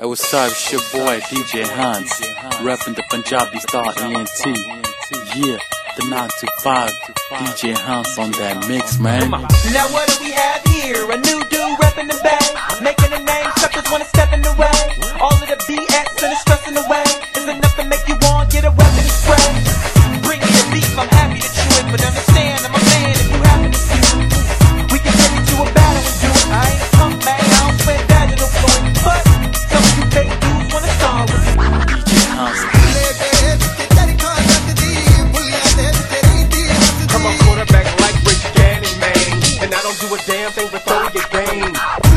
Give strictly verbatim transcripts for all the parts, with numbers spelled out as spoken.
Hey, what's up? It's your boy D J Hans, repping the Punjabi star E N T. Yeah, the nine two five D J Hans on that mix, man. Now what do we have here? A new dude repping the bay, making a name, suckers wanna step in the way. All of the B S and the stress in the way is enough to make you want get a weapon and spray. Bring me the beef, I'm happy to chew it, but understand I'm a man if you happen to see it. We can get into a battle and do it. I ain't a punk man, I don't spend vaginal fluid, but some of you fake dudes wanna start with it. D J Hans. I'm a quarterback like Rich Gannon, man, and I don't do a damn thing but throw your game.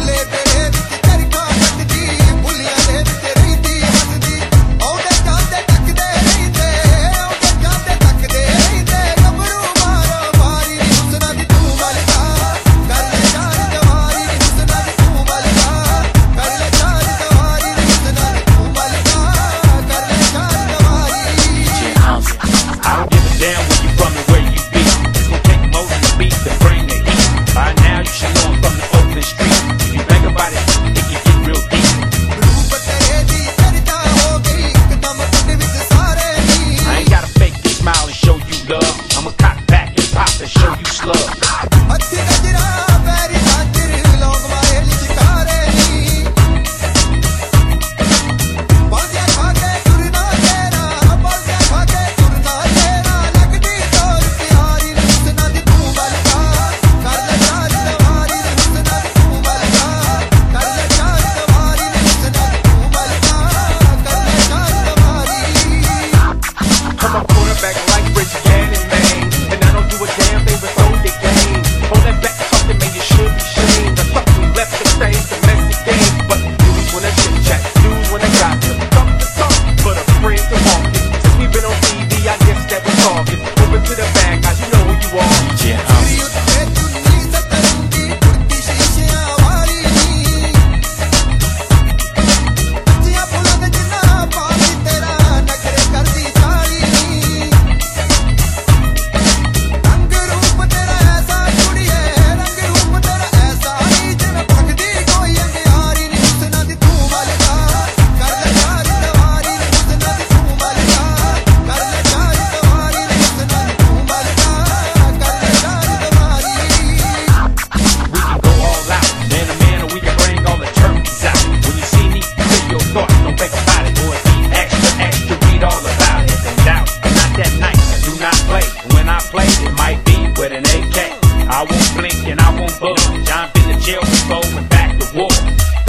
I won't blink and I won't budge. I've been to jail before and back to war.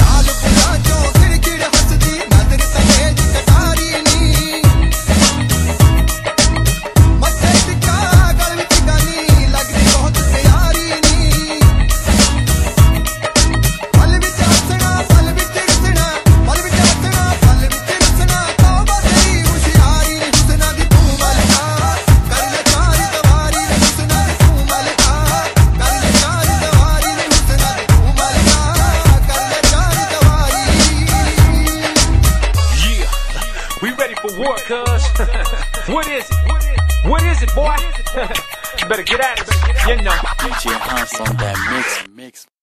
War, cuz. What is it? What is it, boy? You better get at it. You know. D J Hans on that mix, mix.